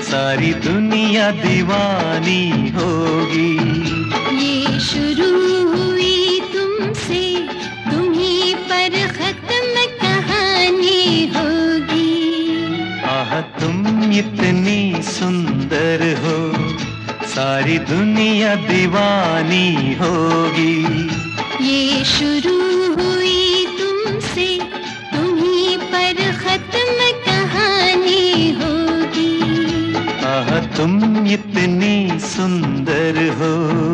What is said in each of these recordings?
सारी दुनिया दीवानी होगी। ये शुरू हुई तुमसे, तुम्हीं पर खत्म कहानी होगी। आह तुम इतनी सुंदर हो, सारी दुनिया दीवानी होगी। ये शुरू हुई तुमसे, तुम्हीं पर खत्म कहानी होगी। आह तुम इतनी सुंदर हो।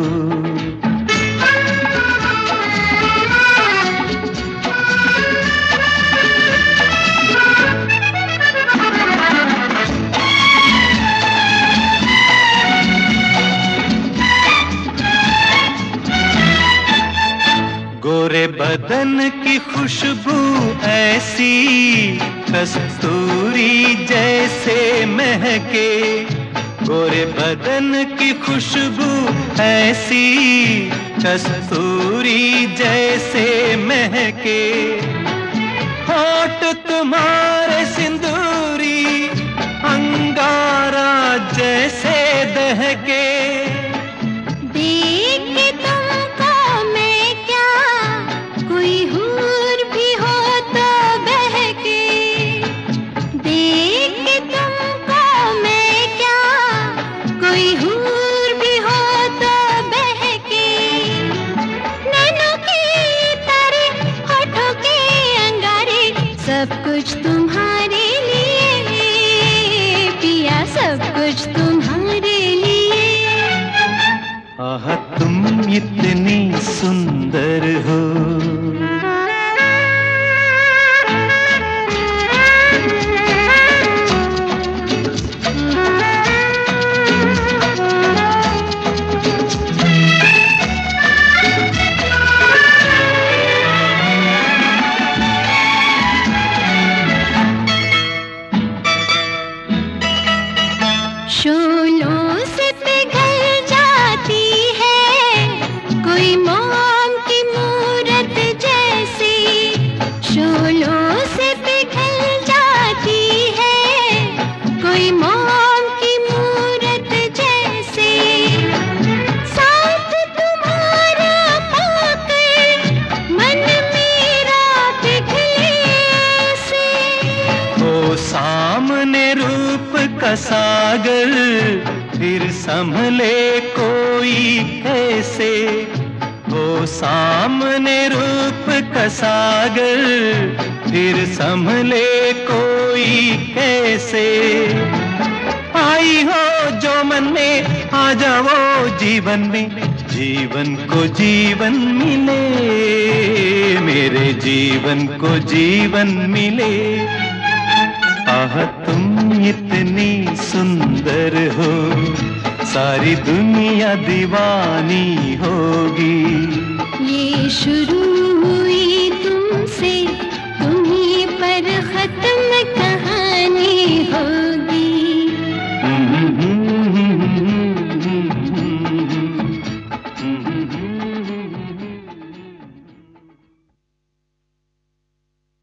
गोरे बदन की खुशबू ऐसी, कस्तूरी जैसे महके। गोरे बदन की खुशबू ऐसी, कस्तूरी जैसे महके। होठ तुम्हारे सिंदूरी, अंगारा जैसे दहके। सब कुछ तुम्हारे लिए पिया, सब कुछ तुम्हारे लिए। आह तुम इतनी सुंदर हो। शोलों से पिघल जाती है कोई मोम की मूरत जैसी। शोलों से पिघल जाती है कोई मोम की मूरत जैसे। साथ तुम्हारा पाकर मन मेरा पिघले से। ओ सामने रूप का सागर, फिर संभले कोई कैसे। ओ सामने रूप का सागर, फिर संभले कोई कैसे। आई हो जो मन में, आ जाओ जीवन में, जीवन को जीवन मिले, मेरे जीवन को जीवन मिले। आह तुम इतनी सुंदर हो, सारी दुनिया दीवानी होगी। ये शुरू